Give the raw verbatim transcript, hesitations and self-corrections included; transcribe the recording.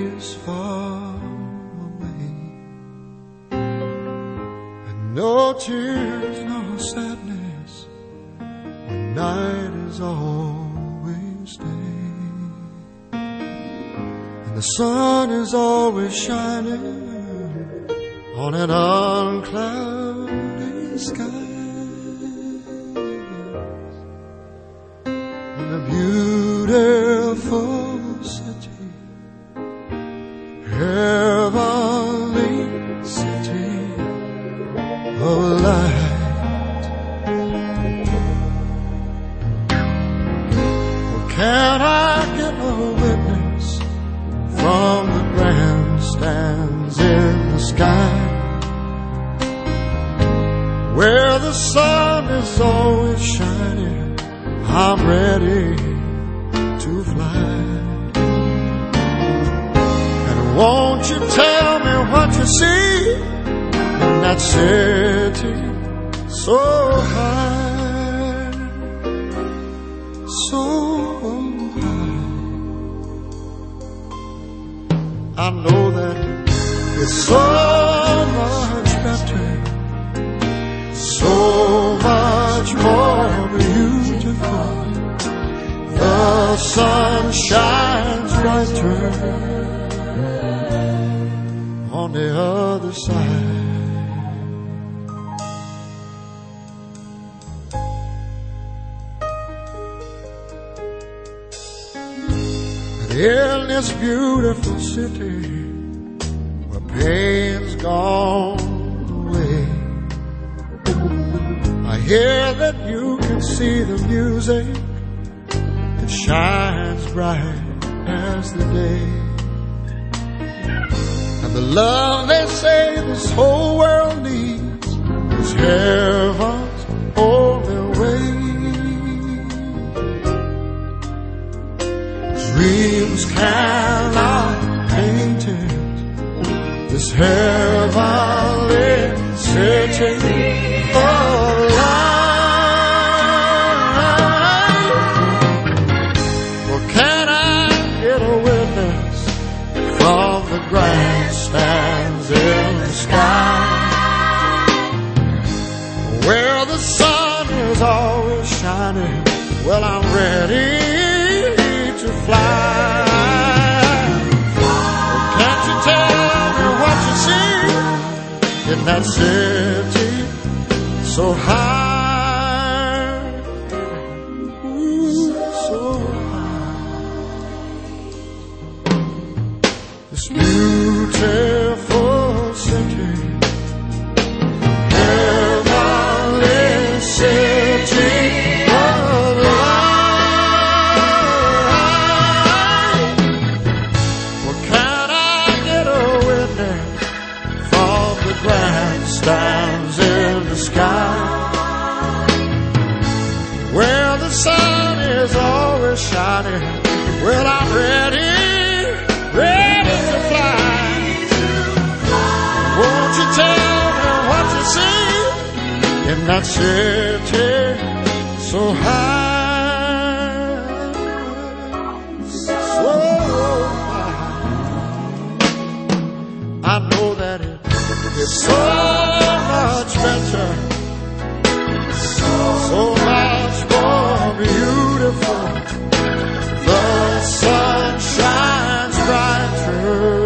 is far away, and no tears, no sadness when night is always day, and the sun is always shining on an uncloudy sky. In a beautiful city, heavenly city of light. Well, can I get a witness from the grandstands in the sky, where the sun is always shining? I'm ready to fly. And won't you tell me what you see in that city so high, so high? I know that it's so much better, so much more beautiful. The sun shines brighter on the other side. And in this beautiful city where pain's gone away, I hear that you can see the music that shines bright as the day, and the love they say this whole world needs is heaven's only way. Dreams cannot paint it, this heavenly city of light. Well, can I get a witness from the grandstands in the sky, where the sun is always shining? Well, I'm ready to fly. Well, can't you tell me what you see in that city so high, ooh, so high? This beautiful city, heavenly city of light. Well, can I get a witness from the grandstands in the sky, where the sun is always shining? Well, I'm ready, ready to fly. Won't you tell me what you see in that city so high, so high? I know that it is so much better, so much more beautiful. The sun shines brighter